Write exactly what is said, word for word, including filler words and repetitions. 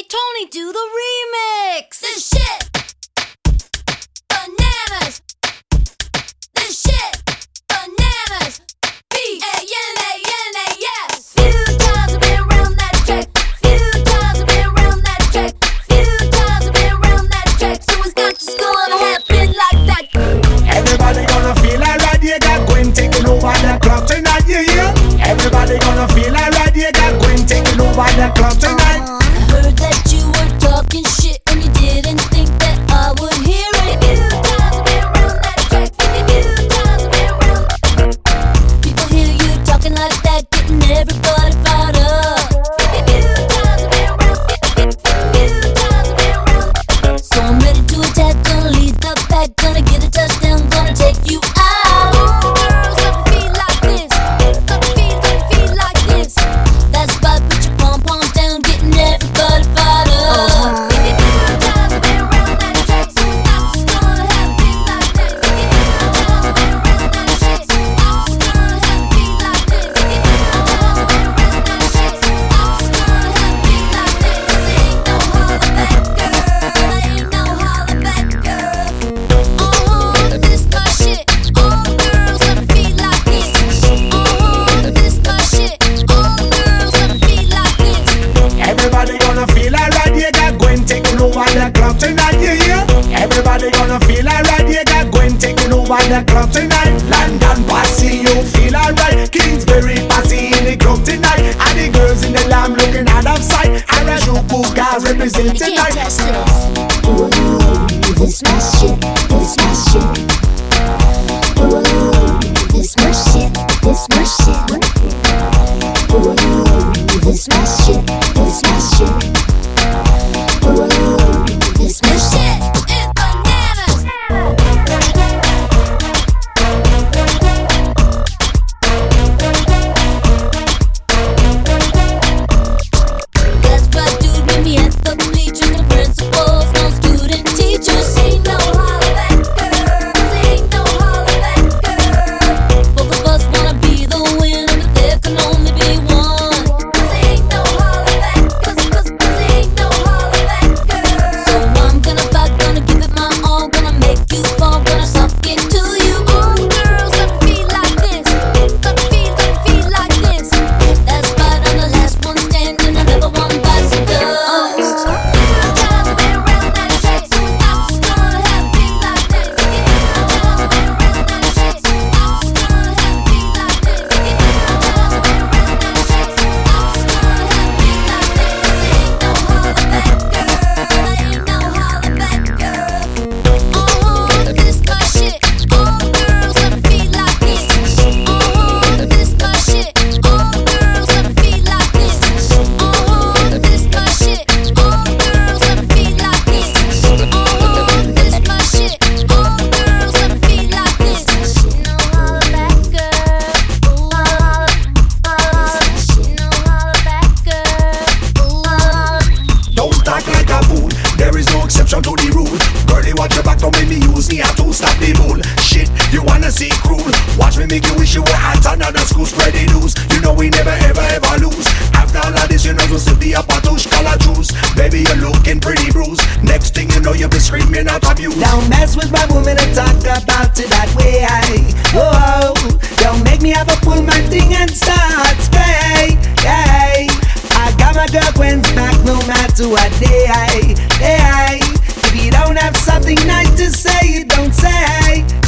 Tony, do the remix. This shit bananas. This shit bananas. B A N A N A S. Few times I've been around that track. Few times I've been around that track. Few times I've been around that track. So it's not just gonna happen like that. Everybody gonna feel alright, you got Gwen taking over the club tonight, yeah, yeah. Everybody gonna feel alright, you got Gwen taking over the club tonight. Heard that you were talking shit and you didn't think that I would hear it. Few times I've been around that track. Few times I've been around. People hear you talking like that, getting everybody fired up. Few times I've been around. Few times I've been around. So I'm ready to attack, gonna lead the pack, gonna get a touchdown, gonna take you out. Girls, let me feel like this. Let me feel, let me feel like this. That's right, put your pom poms down, getting everybody fired up. Everybody gonna feel alright, you got Gwen taking over the club tonight, yeah, yeah. Everybody gonna feel alright, you got Gwen taking over the club tonight. London Posse, you feel alright. Kingsbury Posse in the club tonight. And the girls in the lamb looking out of sight. Harajuku guys represent tonight. Ooh, this my shit, this my shit. Ooh, this my shit, this my shit. Ooh, this my shit, this my shit. Ooh, this my shit. It's bananas. That's right, dude, meet me at the bleachers. No principals, no student teachers. Ain't no holler back girls, ain't no holler back girls. Both of us wanna be the winner, but there can only be one. 'Cause ain't no holler back, 'cause, 'cause, 'cause ain't no holler back girls. So I'm gonna fight, gonna give it my all, gonna make you fall, gonna suck it to you. All girls, let me feel like this. Let me feel, let me feel like this. That's right, I'm the last one standing, another one bites the dust. Few times I've been around that shit, so it's not just gonna happen like this. Few times I've been around that shit, so it's not just gonna happen like this. Few times I've been around that shit, so it's not just gonna happen like this. Ain't no holler back girl, ain't no holler back girl. Uh-huh, this my shit. All girls, let me feel like this. Uh-huh, this my shit. All girls, let me feel like this. Uh-huh, this my shit. All girls, let me feel like this. Uh-huh, this my shit. All girls, let me feel like this. No holler back girl. Ooh, holler, holler. No holler back girl. Ooh, holler. Don't act like a fool, there is no exception to the rule. Girlie, watch your back, don't make me use me to stop the bull. Shit, you wanna see cruel? Watch me make you wish you were at another school. Spread the news, you know we never ever ever lose. After all of this, you know we'll still be a patouche color juice. Baby, you're looking pretty bruised. Next thing you know, you'll be screaming out of you. Don't mess with my woman and talk about it that way. Whoa, don't make me have to pull my thing and start spray. Hey, I got my girl Gwen's back no matter what day. Hey, if you don't have something nice to say, don't say.